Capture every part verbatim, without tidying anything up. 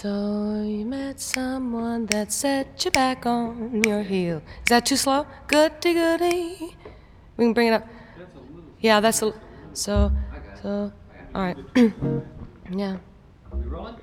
So you met someone that set you back on your heel. Is that too slow? Goody goody. We can bring it up. Yeah, that's a. So, so, all right. Yeah. We rolling?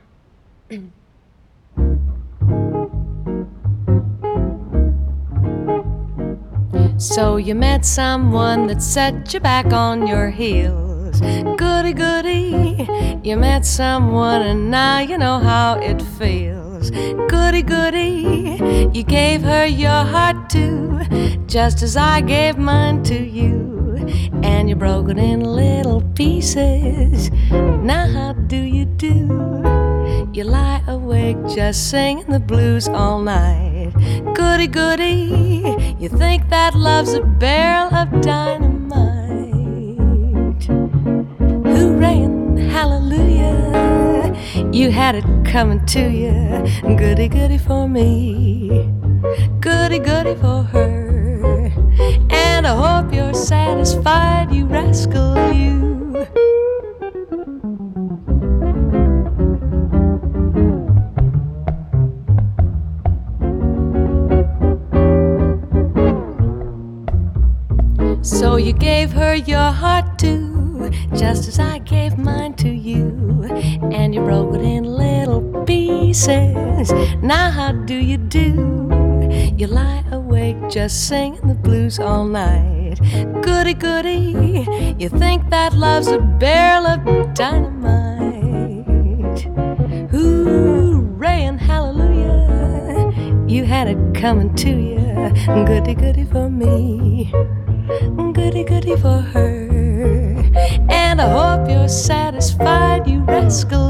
So you met someone that set you back on your heels. Goody goody. You met someone and now you know how it feels. Goody goody. You gave her your heart too, just as I gave mine to you. And you broke it in little pieces. Now how do you do? You lie awake just singing the blues all night. Goody goody, you think that love's a barrel of dynamite. Hooray and hallelujah, you had it coming to you. Goody goody for me, goody goody for her. And I hope you're satisfied, you rascal, you. So you gave her your heart too, just as I gave mine to you. And you broke it in little pieces. Now how do you do? You lie awake just singing the blues all night. Goody goody, you think that love's a barrel of dynamite. Hooray and hallelujah, you had it coming to you. Goody goody for me, goody goody for her. And I hope you're satisfied, you rascal.